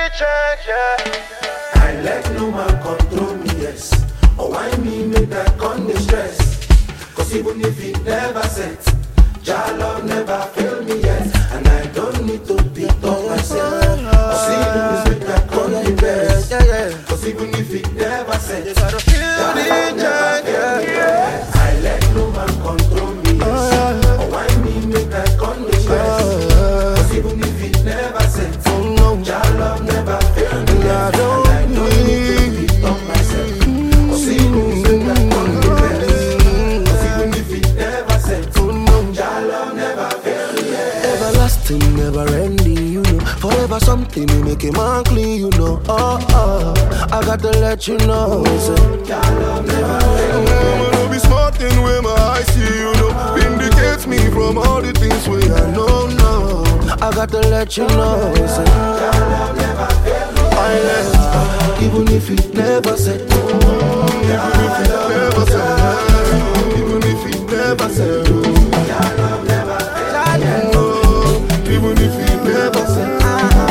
check, yeah. I let no man control me, yes. Or why me make that con the stress? Cause even if it never set, Jah love never fail me yet. And I don't need to beat up myself. Or see the music that con the best. Cause even if it never set, Jah love never fail me yet. I let no man control me, yes. Or why me make that con the stress? Cause even if it never set, Jah love never fail me yet. And I don't need to beat up myself. Or see the music that con the best. Cause even if it never set, Jah love never fail me yet. Everlasting, never ending, you know. Forever something, we make a man clean, you know. I got to let you know. Jah love never fail me yet. Wanna be smart thing where my eyes see, you know. Vindicates me from all the things we I know now. I got to let you know. Jah love never fail me yet. Even if it never said, even if it never said, even if it never said, Jah love never fail me yet. even if it never said,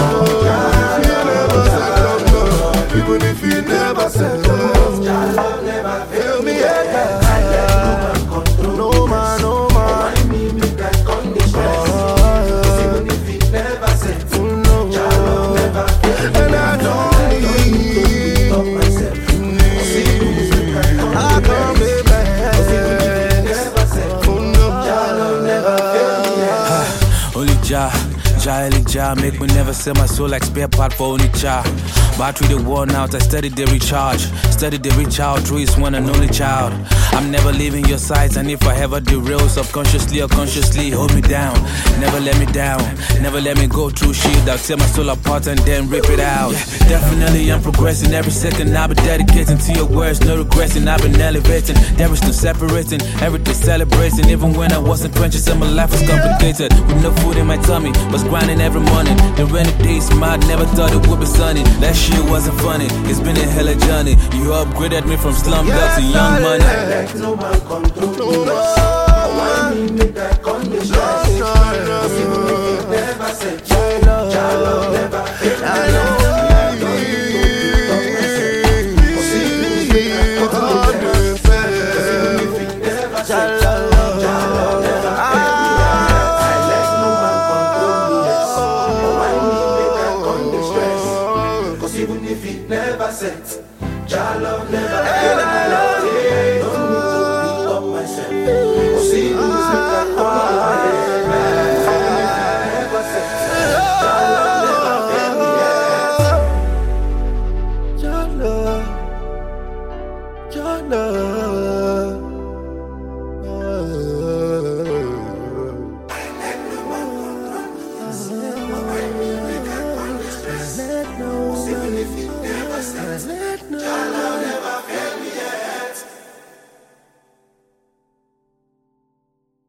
even if it never said, Jah love never fail me yet. I let no man control no man, no man. why me make that condition? Cause even if it never set, Jah love never fail me And yet. I don't to beat up myself. See the music that con the best. Cause even if it never set, Jah love never fail me yet. Only Jah, make me never sell my soul like spare part for only Jah. Battery the worn out, I steady the recharge. Steady the reach out, true is one and only child. I'm never leaving your sides, and if I ever derail, subconsciously or consciously, hold me down. Never let me down, never let me go through shit that'll tear my soul apart and then rip it out. Definitely I'm progressing, every second I've been dedicating to your words, no regretting, I've been elevating. There is no separating, everything celebrating. Even when I wasn't quenching, and my life was complicated. With no food in my tummy, was grinding every morning. The rainy days mad, never thought it would be sunny. That shit wasn't funny, it's been a hella journey. You upgraded me from slumdog to young money. I let no man control me. Why me make that condition? Cause even if it never said, Jah love never fail me yet. I don't need to beat up myself. Cause even if it never set, cause even if it never said, Jah love never fail me yet. I let no man control me, yes. Why me make that condition? Cause even if it never set, Jah love never fail me yet. Don't need to beat up myself. Cause see the music that come my head. Never set, Jah love never fail me yet. Your love, your love.